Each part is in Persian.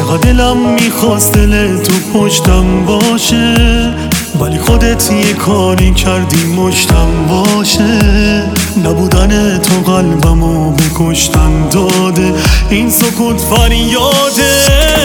چقدر دلم میخواست دل تو پشتم باشه، ولی خودت یه کاری کردی مشتم باشه. نبودن تو قلبمو به کشتن داده، این سکوت فریاده.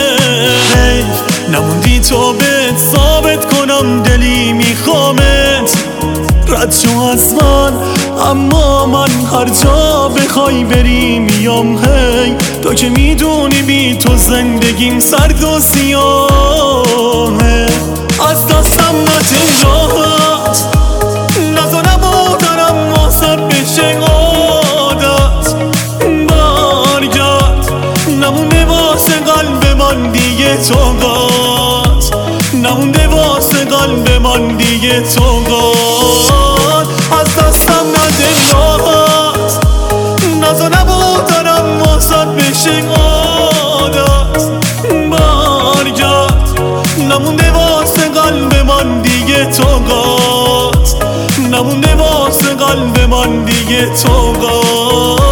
نموندی تو بهت ثابت کنم دلی میخوامت، رد شو از من، اما من هر جا بخوای بری میام. هی تو که میدونی بی تو زندگیم سرد و سیاهه. از دستم نده راحت، نذارم آدرم واسد بشه عادت. برگرد، نمونده واسه قلب من دیگه طاقت، نمونده واسه قلب من دیگه طاقت. از دستم نده راحت، نذارم آدرم واسد بشه عادت. برگرد، نمونده واسه قلب من دیگه طاقت، نمونده واسه قلب من دیگه طاقت.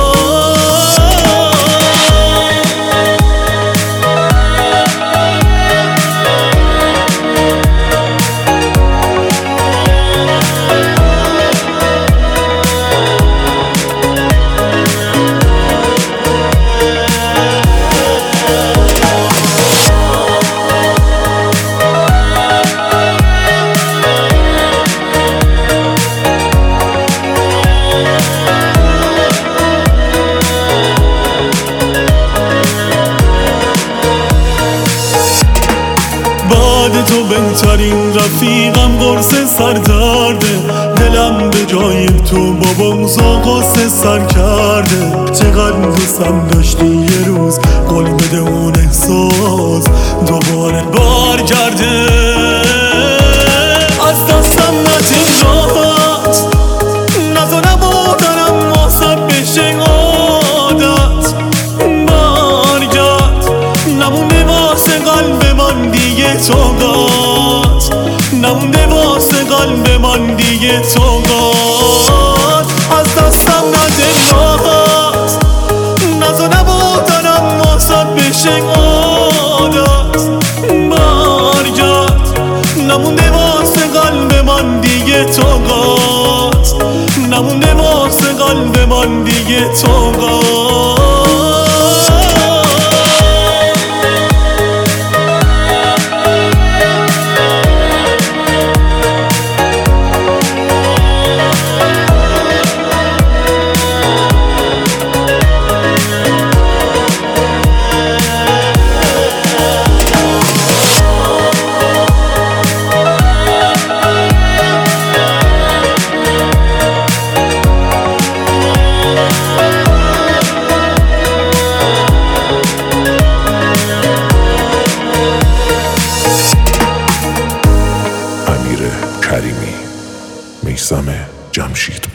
بعد تو بهترین رفیقم قرص سردرده، دلم به جای تو بابام قصه سر کرده. چقدر دوستم داشتی یه روز قول بده اون احساس دوباره برگرده. از دستم نده راحت، نذارم آدرم واسد بشه عادت. برگرد، نمونده واسه قلب من دیگه طاقت، نمونده واسه قلب من دیگه طاقت. از دستم نده راحت، نذارم آدرم واسد بشه عادت. برگرد، نمونده واسه قلب من دیگه طاقت، نمونده واسه قلب من دیگه طاقت. کریمی، میثم جمشید.